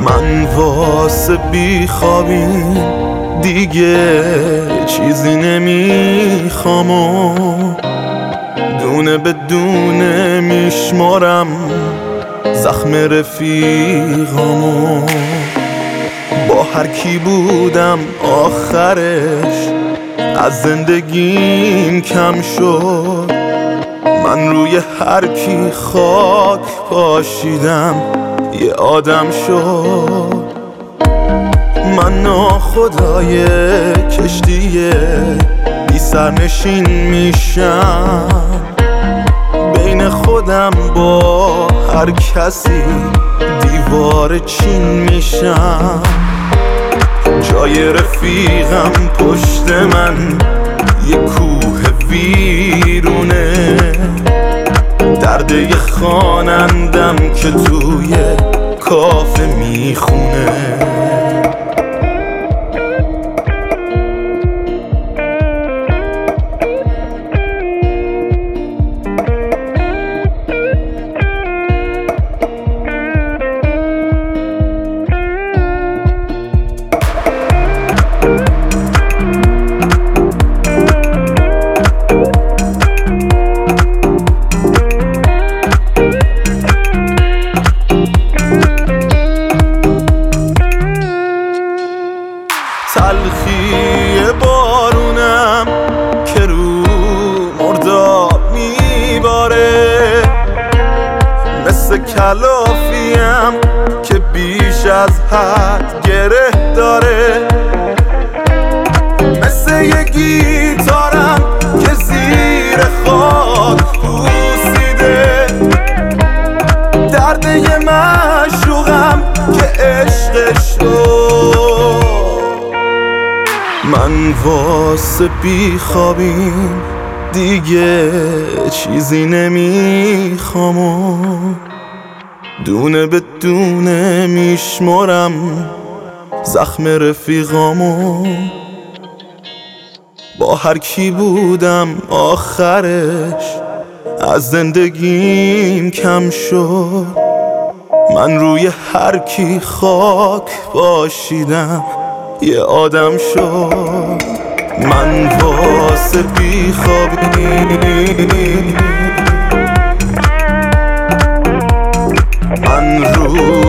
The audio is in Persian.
من واسه بیخوابیم دیگه چیزی نمیخوام و دونه به دونه میشمارم زخم رفیقامو. با هر کی بودم آخرش از زندگیم کم شد. من روی هر کی خاک پاشیدم یه آدم شد. من ناخدای کشتی بی سرنشین میشم، بین خودم با هر کسی دیوار چین میشم. جای رفیقم پشت من یه کوه ویرونه، درد یه خوانندم که توی کافه میخونه. تلخی بارونم که رو مرداب میباره، مثل کلافیم که بیش از حد گره داره، مثل یه گیتارم که زیر خاک پوسیده، درد یه معشوقم که عشقش شد. من واسه بیخوابیم دیگه چیزی نمیخوام و دونه به دونه میشمارم زخم رفیقامو. با هر کی بودم آخرش از زندگیم کم شد. من روی هر کی خاک پاشیدم یه آدم شد. من واسه بیخوابیم من رو